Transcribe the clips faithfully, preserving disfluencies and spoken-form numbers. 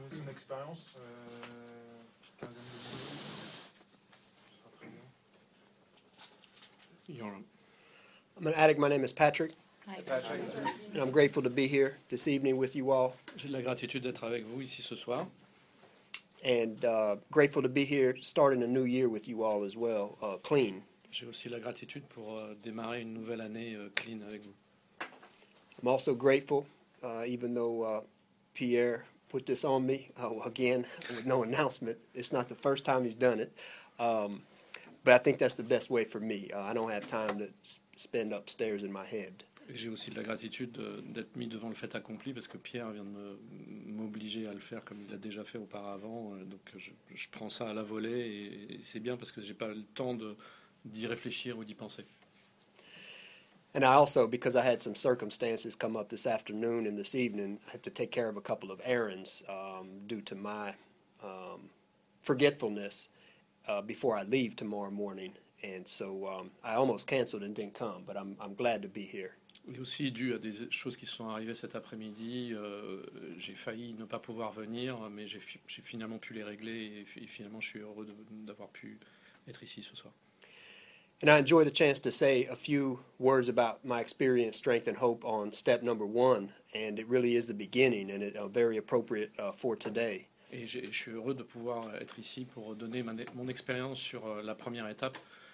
son expérience, euh, quinzaine de minutes, ce sera très bien. You're on. I'm an addict. My name is Patrick, Hi, Patrick. and I'm grateful to be here this evening with you all, J'ai de la gratitude d'être avec vous ici ce soir. and uh, grateful to be here starting a new year with you all as well, uh, clean. J'ai aussi la gratitude pour euh, démarrer une nouvelle année euh, clean avec vous. I'm also grateful, uh, even though uh, Pierre put this on me, uh, again, with no announcement. It's not the first time he's done it. Um, but I think that's the best way for me. Uh, I don't have time to s- spend upstairs in my head. Et j'ai aussi de la gratitude euh, d'être mis devant le fait accompli parce que Pierre vient de me- m'obliger à le faire comme il l'a déjà fait auparavant. Euh, Donc je, je prends ça à la volée et, et c'est bien parce que j'ai pas le temps de, d'y réfléchir ou d'y penser. And I also, because I had some circumstances come up this afternoon and this evening, I have to take care of a couple of errands um, due to my um, forgetfulness uh, before I leave tomorrow morning. And so um, I almost canceled and didn't come, but I'm, I'm glad to be here. Et aussi dû à des choses qui sont arrivées cet après-midi, euh, j'ai failli ne pas pouvoir venir, mais j'ai, fi- j'ai finalement pu les régler et, fi- et finalement je suis heureux de- d'avoir pu être ici ce soir. And I enjoy the chance to say a few words about my experience, strength, and hope on step number one. And it really is the beginning, and it's uh, very appropriate uh, for today. Et j'ai- je suis heureux de pouvoir être ici pour donner ma- mon expérience sur euh, la première étape,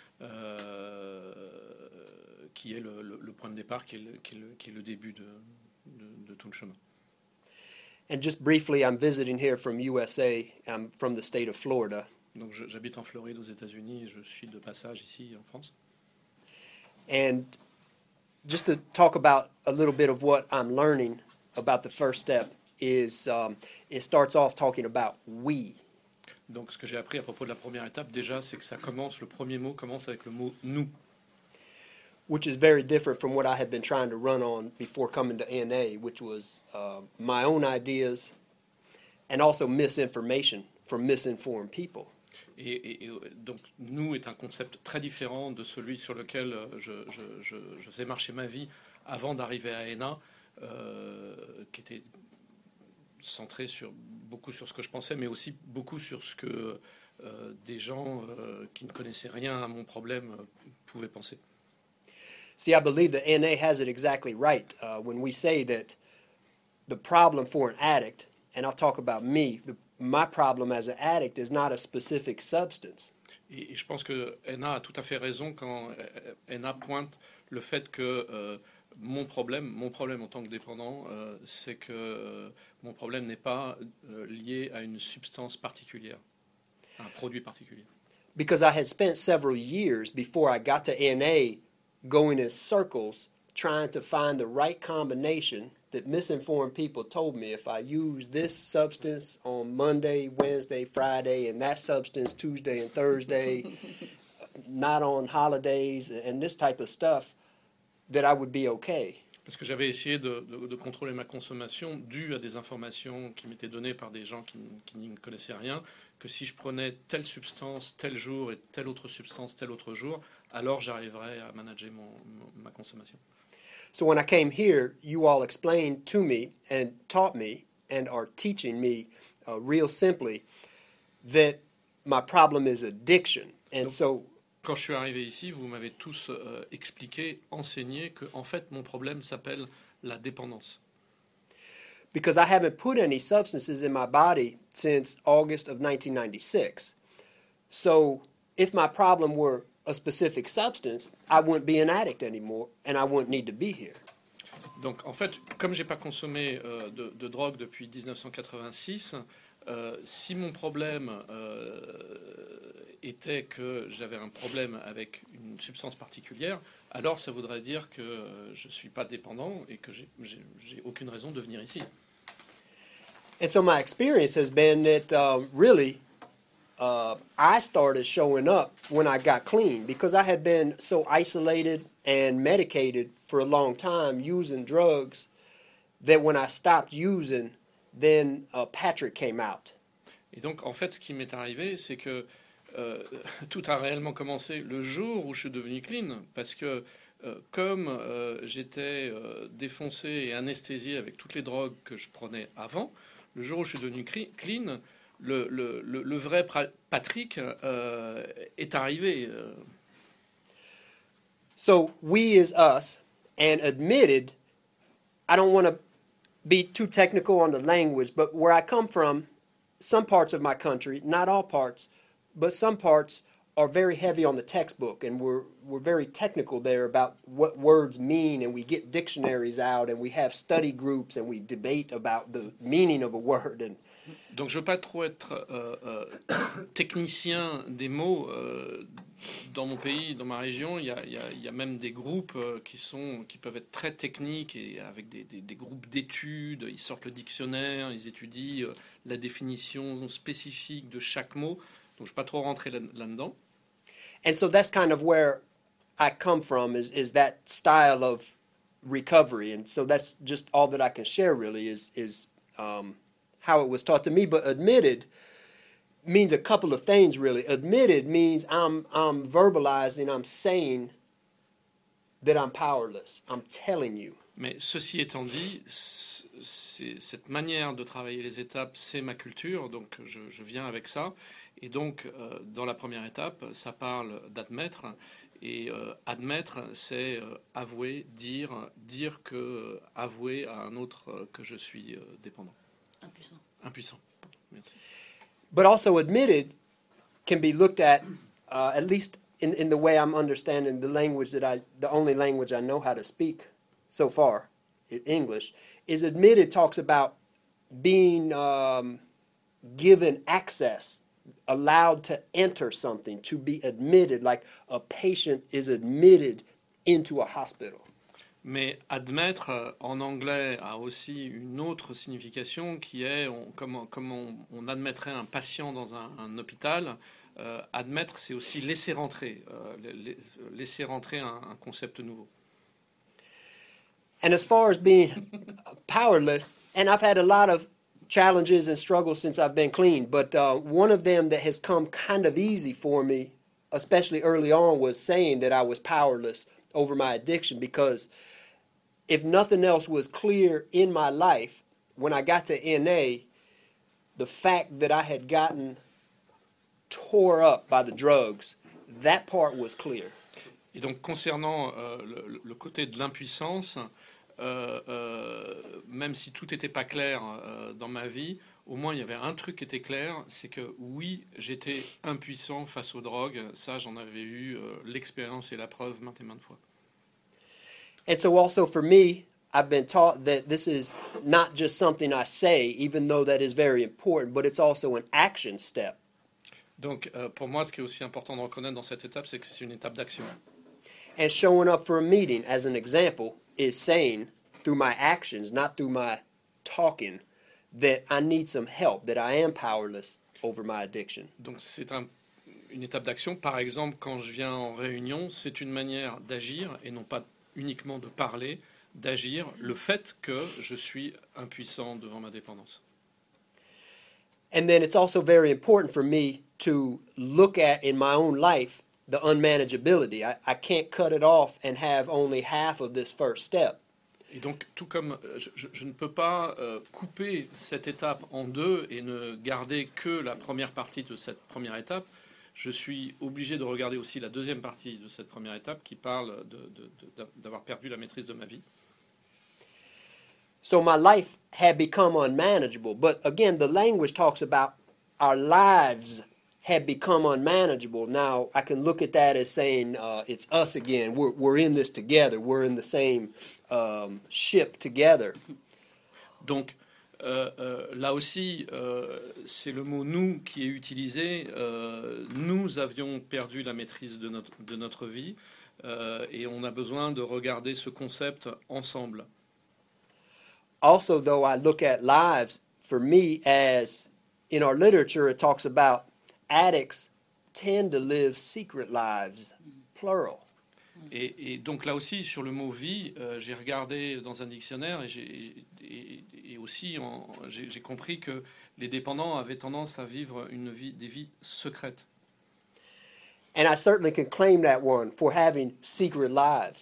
euh, qui est le, le- le point de départ, qui est le, qui est le- qui est le début de, de- de tout le chemin. And just briefly, I'm visiting here from U S A. I'm from the state of Florida. Donc je- j'habite en Floride aux États-Unis et je suis de passage ici en France. And just to talk about a little bit of what I'm learning about the first step is um, it starts off talking about we. Donc ce que j'ai appris à propos de la première étape déjà, c'est que ça commence, le premier mot commence avec le mot nous. Which is very different from what I had been trying to run on before coming to N A, which was uh, my own ideas and also misinformation from misinformed people. Et, et- et, euh, donc nous est un concept très différent de celui sur lequel euh, je, je- je- je faisais marcher ma vie avant d'arriver à E N A, euh, qui était centré sur, beaucoup sur ce que je pensais, mais aussi beaucoup sur ce que euh, des gens euh, qui ne connaissaient rien à mon problème euh, pouvaient penser. See, I believe that N A has it exactly right uh, when we say that the problem for an addict, and I'll talk about me, the, my problem as an addict is not a specific substance. Et, et je pense que N A a tout à fait raison quand euh, N A pointe le fait que euh, mon problème, mon problème en tant que dépendant, euh, c'est que euh, mon problème n'est pas euh, lié à une substance particulière, à un produit particulier. Because I had spent several years before I got to N A going in circles trying to find the right combination that misinformed people told me if I use this substance on Monday, Wednesday, Friday, and that substance Tuesday and Thursday, not on holidays, and this type of stuff, that I would be okay. Parce que j'avais essayé de, de- de contrôler ma consommation due à des informations qui m'étaient données par des gens qui, n- qui n'y connaissaient rien, que si je prenais telle substance tel jour et telle autre substance tel autre jour, alors j'arriverais à manager mon, mon- ma consommation. So when I came here, you all explained to me and taught me and are teaching me uh, real simply that my problem is addiction. And Nope. so Quand je suis arrivé ici, vous m'avez tous euh, expliqué, enseigné que en fait mon problème s'appelle la dépendance. because I haven't put any substances in my body since August of nineteen ninety-six. So if my problem were a specific substance, I wouldn't be an addict anymore and I wouldn't need to be here. Donc en fait, comme j'ai pas consommé euh, de, de drogue depuis dix-neuf cent quatre-vingt-six, euh, si mon problème euh, était que j'avais un problème avec une substance particulière, alors ça voudrait dire que euh, je suis pas dépendant et que j'ai, j'ai, j'ai aucune raison de venir ici. And so my experience has been that um, really uh, I started showing up when I got clean because I had been so isolated and medicated for a long time using drugs that when I stopped using, then uh, Patrick came out. Et donc, en fait, ce qui m'est arrivé, c'est que euh, tout a réellement commencé le jour où je suis devenu clean, parce que euh, comme euh, j'étais euh, défoncé et anesthésié avec toutes les drogues que je prenais avant, Le jour où je suis devenu cri- clean, le, le, le, le vrai pra- Patrick euh, est arrivé. euh. So we is us, and admitted, I don't want to be too technical on the language, but where I come from, some parts of my country, not all parts, but some parts are very heavy on the textbook, and we're we're very technical there about what words mean, and we get dictionaries out, and we have study groups, and we debate about the meaning of a word. And Donc je ne veux pas trop être euh, euh, technicien des mots. Euh, dans mon pays, dans ma région, il y a, il y a, il y a même des groupes euh, qui, sont, qui peuvent être très techniques et avec des, des, des groupes d'études. Ils sortent le dictionnaire, ils étudient euh, la définition spécifique de chaque mot. Donc je ne vais pas trop rentrer là, là-dedans. and so that's kind of where I come from, is is that style of recovery, and so that's just all that I can share really is is um, how it was taught to me. But admitted means a couple of things really. Admitted means I'm I'm verbalizing, I'm saying that I'm powerless. I'm telling you. Mais ceci étant dit, c'est, cette manière de travailler les étapes, c'est ma culture, donc je, je viens avec ça. Et donc, euh, dans la première étape, ça parle d'admettre. Et euh, admettre, c'est euh, avouer, dire, dire que, euh, avouer à un autre euh, que je suis euh, dépendant. Impuissant. Impuissant. Merci. But also admitted can be looked at, uh, at least in, in the way I'm understanding the language that I, the only language I know how to speak so far, English, is admitted talks about being um, given access, allowed to enter something, to be admitted, like a patient is admitted into a hospital. Mais admettre, euh, en anglais, a aussi une autre signification qui est, on, comme, comme on, on admettrait un patient dans un, un hôpital, euh, admettre, c'est aussi laisser rentrer, euh, laisser rentrer un, un concept nouveau. And as far as being powerless, and I've had a lot of challenges and struggles since I've been clean, but uh, one of them that has come kind of easy for me, especially early on, was saying that I was powerless over my addiction, because if nothing else was clear in my life, when I got to N A, the fact that I had gotten tore up by the drugs, that part was clear. Et donc, concernant euh, le, le côté de l'impuissance, euh, euh, même si tout n'était pas clair euh, dans ma vie, au moins il y avait un truc qui était clair, c'est que oui, j'étais impuissant face aux drogues. Ça, j'en avais eu euh, l'expérience et la preuve maintes et maintes fois. And so also for me, I've been taught that this is not just something I say, even though that is very important, but it's also an action step. Donc, euh, pour moi, ce qui est aussi important de reconnaître dans cette étape, c'est que c'est une étape d'action. And showing up for a meeting, as an example, is saying through my actions, not through my talking, that I need some help, that I am powerless over my addiction. Donc, c'est un, une étape d'action. Par exemple, quand je viens en réunion, c'est une manière d'agir et non pas uniquement de parler, d'agir, le fait que je suis impuissant devant ma dépendance. And then it's also very important for me to look at in my own life the unmanageability. I, I can't cut it off and have only half of this first step. Et donc, tout comme je, je, je ne peux pas euh, couper cette étape en deux et ne garder que la première partie de cette première étape, je suis obligé de regarder aussi la deuxième partie de cette première étape qui parle de, de, de, d'avoir perdu la maîtrise de ma vie. So my life had become unmanageable. But again, the language talks about our lives had become unmanageable. Now, I can look at that as saying uh, it's us again. We're, we're in this together. We're in the same um, ship together. Donc, euh, euh, là aussi, euh, c'est le mot « nous » qui est utilisé. Euh, nous avions perdu la maîtrise de notre, de notre vie euh, et on a besoin de regarder ce concept ensemble. Also, though, I look at lives, for me, as in our literature, it talks about addicts tend to live secret lives, plural. Et, et donc là aussi, sur le mot « vie euh, », j'ai regardé dans un dictionnaire et, j'ai, et, et aussi en, j'ai, j'ai compris que les dépendants avaient tendance à vivre une vie, des vies secrètes. And I certainly can claim that one for having secret lives.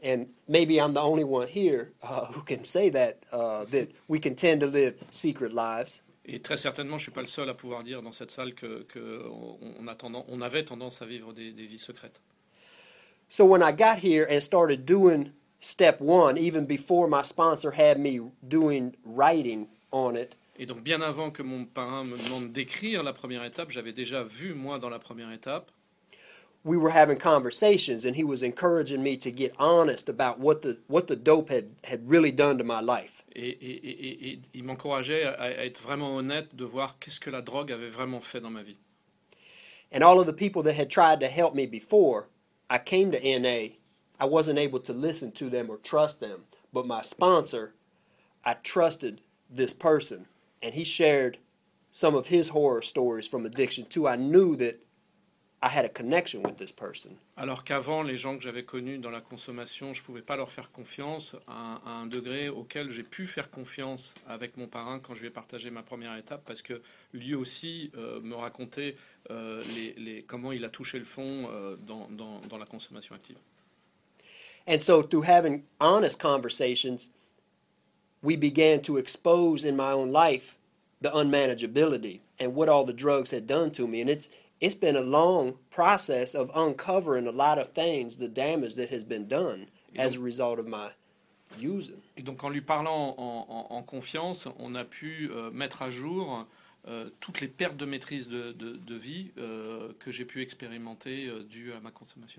and maybe I'm the only one here uh, who can say that, uh, that we can tend to live secret lives. Et très certainement, je ne suis pas le seul à pouvoir dire dans cette salle que, que on, a tendance, on avait tendance à vivre des, des vies secrètes. So when I got here and started doing step one, even before my sponsor had me doing writing on it, Et donc bien avant que mon parrain me demande d'écrire la première étape, j'avais déjà vu, moi, dans la première étape, we were having conversations, and he was encouraging me to get honest about what the what the dope had, had really done to my life. et, et, et, et, et il m'encourageait à, à être vraiment honnête, de voir qu'est-ce que la drogue avait vraiment fait dans ma vie. And all of the people that had tried to help me before I came to N A, I wasn't able to listen to them or trust them. But my sponsor, I trusted this person, and he shared some of his horror stories from addiction too. I knew that I had a connection with this person. Alors qu'avant, les gens que j'avais connus dans la consommation, je ne pouvais pas leur faire confiance à, à un degré auquel j'ai pu faire confiance avec mon parrain quand je lui ai partagé ma première étape, parce que lui aussi euh, me racontait euh, les, les, comment il a touché le fond euh, dans, dans, dans la consommation active. And so through having honest conversations, we began to expose in my own life the unmanageability and what all the drugs had done to me. And it's It's been a long process of uncovering a lot of things, the damage that has been done as a result of my using. Et donc en lui parlant en, en, en confiance, on a pu euh, mettre à jour euh, toutes les pertes de maîtrise de, de, de vie euh, que j'ai pu expérimenter euh, dues à ma consommation.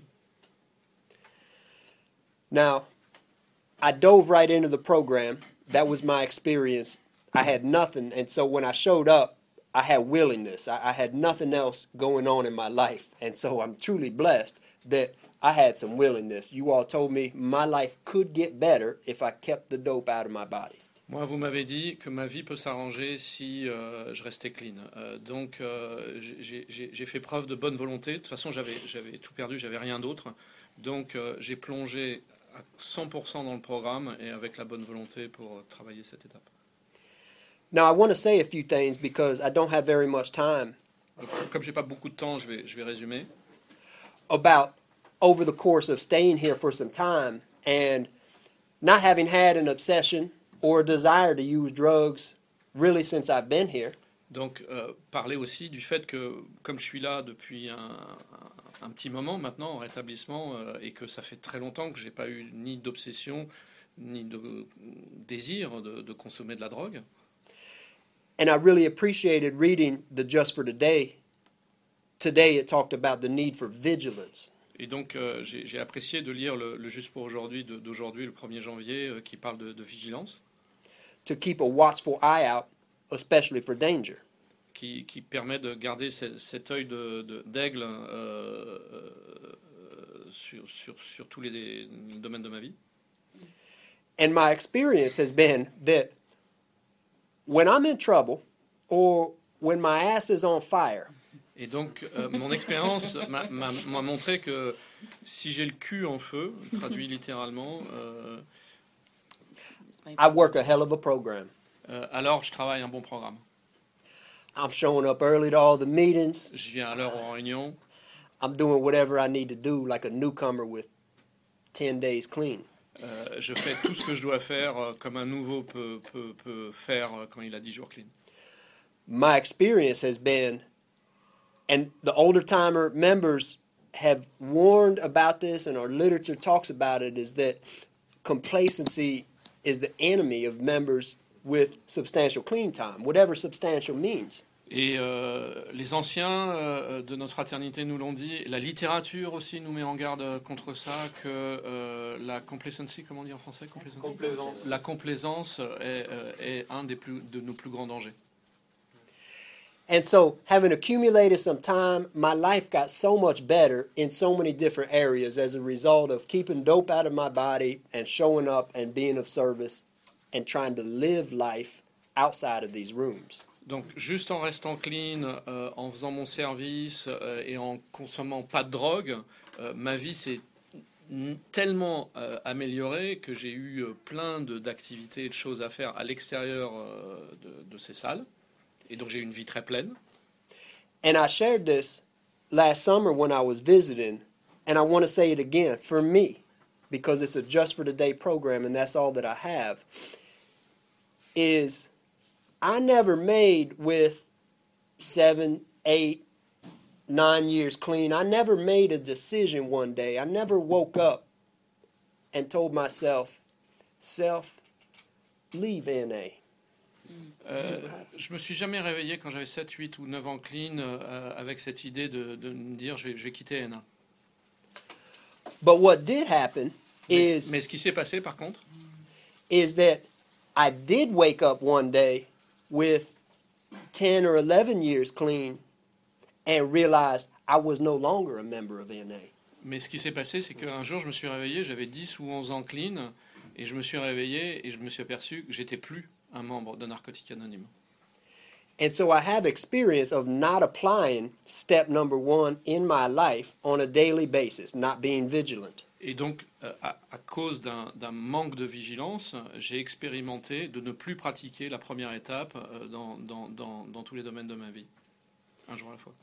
Now, I dove right into the program. That was my experience. I had nothing, and so when I showed up, I had willingness. I, I had nothing else going on in my life. And so I'm truly blessed that I had some willingness. You all told me my life could get better if I kept the dope out of my body. Moi, vous m'avez dit que ma vie peut s'arranger si euh, je restais clean. Euh, donc, euh, j'ai, j'ai, j'ai fait preuve de bonne volonté. De toute façon, j'avais, j'avais tout perdu, j'avais rien d'autre. Donc, euh, j'ai plongé à cent pour cent dans le programme et avec la bonne volonté pour euh, travailler cette étape. Now, I want to say a few things because I don't have very much time. Donc, comme j'ai pas beaucoup de temps, je vais, je vais résumer. About over the course of staying here for some time and not having had an obsession or a desire to use drugs really since I've been here. Donc, euh, parler aussi du fait que, comme je suis là depuis un, un, un petit moment maintenant en rétablissement euh, et que ça fait très longtemps que j'ai pas eu ni d'obsession ni de désir de, de consommer de la drogue. And I really appreciated reading the Just for Today. Today it talked about the need for vigilance. Et donc, euh, j'ai, j'ai apprécié de lire le, le Juste pour aujourd'hui de, d'aujourd'hui, le premier janvier, euh, qui parle de, de vigilance. To keep a watchful eye out, especially for danger. Qui, qui permet de garder ce, cet œil de, de, d'aigle euh, euh, sur, sur, sur tous les, les domaines de ma vie. And my experience has been that when I'm in trouble or when my ass is on fire, et donc, euh, mon expérience m'a, m'a, m'a montré que si j'ai le cul en feu, traduit littéralement, euh, I work a hell of a program. euh, alors je travaille un bon programme. I'm showing up early to all the meetings. Je viens à l'heure aux réunions. I'm doing whatever I need to do like a newcomer with ten days clean. Euh, je fais tout ce que je dois faire euh, comme un nouveau peut, peut, peut faire euh, quand il a dix jours clean. My experience has been, and the older timer members have warned about this and our literature talks about it, is that complacency is the enemy of members with substantial clean time, whatever substantial means. Et euh, les anciens euh, de notre fraternité nous l'ont dit, la littérature aussi nous met en garde contre ça, que euh, la complacency, comment on dit en français, complaisance, Complaisance. la complaisance est, euh, est un des plus, de nos plus grands dangers. And so, having accumulated some time, my life got so much better in so many different areas as a result of keeping dope out of my body and showing up and being of service and trying to live life outside of these rooms. Donc, juste en restant clean, euh, en faisant mon service euh, et en consommant pas de drogue, euh, ma vie s'est tellement euh, améliorée que j'ai eu euh, plein de, d'activités et de choses à faire à l'extérieur euh, de, de ces salles. Et donc, j'ai eu une vie très pleine. And I shared this last summer when I was visiting, and I want to say it again, for me, because it's a just for today program and that's all that I have, is I never made with seven, eight, nine years clean. I never made a decision one day. I never woke up and told myself, self, leave N A. Euh, je me suis jamais réveillé quand j'avais sept, huit ou neuf ans clean euh, avec cette idée de, de me dire je vais, je vais quitter N A. But what did happen Mais, is, mais ce qui s'est passé par contre, is that I did wake up one day with ten or eleven years clean and realized I was no longer a member of N A. mais ce qui s'est passé, c'est qu'un jour je me suis réveillé, j'avais dix ou onze ans clean, et je me suis réveillé et je me suis aperçu que j'étais plus un membre de Narcotiques Anonymes. And so I have experience of not applying step number one in my life on a daily basis, not being vigilant. Et donc, euh, à, à cause d'un, d'un manque de vigilance, j'ai expérimenté de ne plus pratiquer la première étape euh, dans, dans, dans, dans tous les domaines de ma vie, un jour à la fois.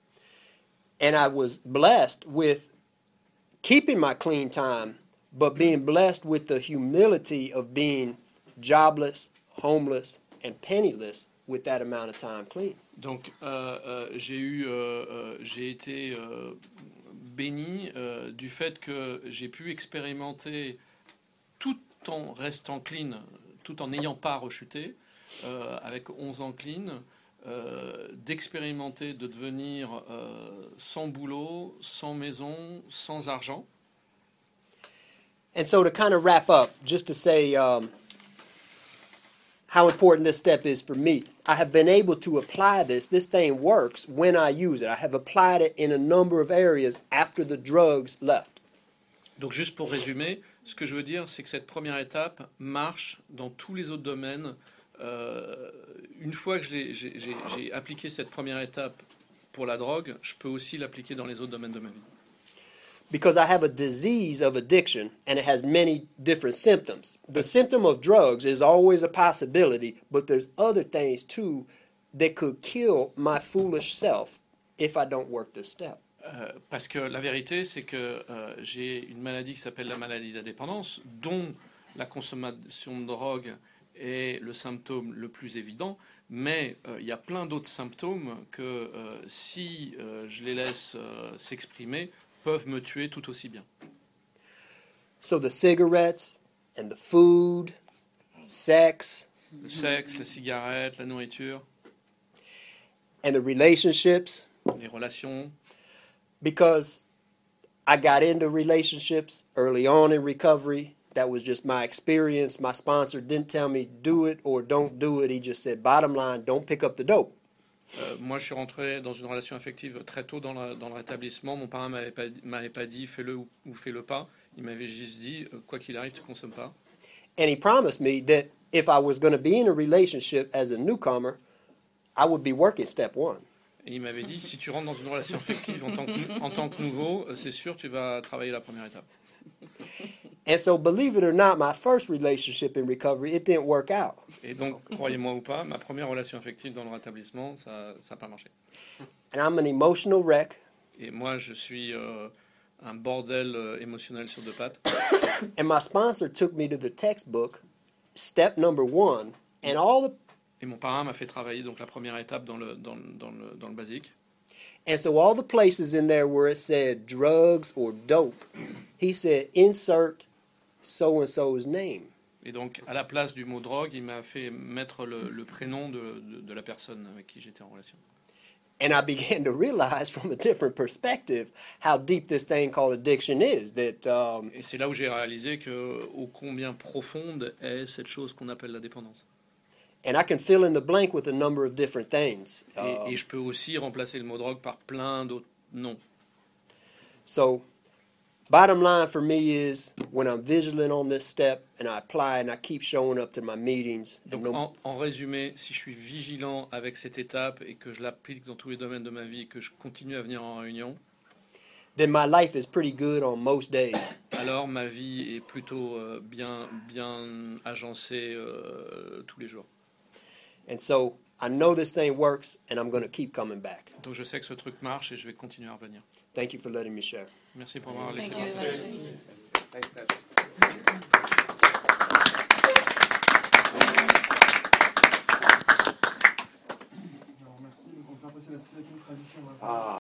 And I was blessed with keeping my clean time, but being blessed with the humility of being jobless, homeless, and penniless with that amount of time clean. Donc, euh, euh, j'ai eu, euh, euh, j'ai été euh, béni euh, du fait que j'ai pu expérimenter, tout en restant clean, tout en n'ayant pas rechuté, euh, avec onze ans clean, euh, d'expérimenter de devenir euh, sans boulot, sans maison, sans argent. And so to kind of wrap up, just to say um, how important this step is for me, I have been able to apply this. This thing works when I use it. I have applied it in a number of areas after the drugs left. Donc juste pour résumer, ce que je veux dire, c'est que cette première étape marche dans tous les autres domaines. Euh, une fois que je l'ai- j'ai, j'ai- j'ai appliqué cette première étape pour la drogue, je peux aussi l'appliquer dans les autres domaines de ma vie. Because I have a disease of addiction and it has many different symptoms. The symptom of drugs is always a possibility, but there's other things too that could kill my foolish self if I don't work this step. Euh, parce que la vérité, c'est que euh, j'ai une maladie qui s'appelle la maladie de la dépendance, dont la consommation de drogue est le symptôme le plus évident, mais euh, il y a plein d'autres symptômes que euh, si euh, je les laisse euh, s'exprimer, peuvent me tuer tout aussi bien. So the cigarettes and the food, sex, Le sexe, la cigarette, la nourriture, and the relationships, les relations. because I got into relationships early on in recovery. That was just my experience. My sponsor didn't tell me do it or don't do it. He just said, bottom line, don't pick up the dope. Euh, moi, je suis rentré dans une relation affective très tôt dans, la- dans le rétablissement. Mon parrain m'avait pas, m'avait pas dit fais-le ou, ou fais-le pas. Il m'avait juste dit euh, quoi qu'il arrive, tu consommes pas. And he promised me that if I was going to be in a relationship as a newcomer, I would be working step one. Et il m'avait dit si tu rentres dans une relation affective en tant que, en tant que nouveau, euh, c'est sûr tu vas travailler la première étape. And so, believe it or not, my first relationship in recovery, it didn't work out. Et donc, croyez-moi ou pas, ma première relation affective dans le rétablissement, ça n'a pas marché. And I'm an emotional wreck. Et moi, je suis euh, un bordel euh, émotionnel sur deux pattes. And my sponsor took me to the textbook, step number one, and all the Et mon parrain m'a fait travailler donc la première étape dans le, dans, le- dans le, dans le basique. and so all the places in there where it said drugs or dope, he said insert so and so's name. Et donc, à la place du mot drogue, il m'a fait mettre le, le prénom de, de, de la personne avec qui j'étais en relation. And I began to realize from a different perspective how deep this thing called addiction is. That um, Et c'est là où j'ai réalisé que ô combien profonde est cette chose qu'on appelle la dépendance. and I can fill in the blank with a number of different things. Et, Um, et je peux aussi remplacer le mot drogue par plein d'autres noms. So, bottom line for me is when I'm vigilant on this step and I apply and I keep showing up to my meetings. And Donc, no- en, en résumé, si je suis vigilant avec cette étape et que je l'applique dans tous les domaines de ma vie et que je continue à venir en réunion, then my life is pretty good on most days. alors ma vie est plutôt euh, bien, bien agencée euh, tous les jours. And so I know this thing works and I'm going to keep coming back. Donc je sais que ce truc marche et je vais continuer à revenir. Thank you for letting me share. Merci pour m'avoir laissé Thank you. parler. Thanks, Patrick. Alors, merci. Donc, on va faire passer la cinquième traduction. Ah.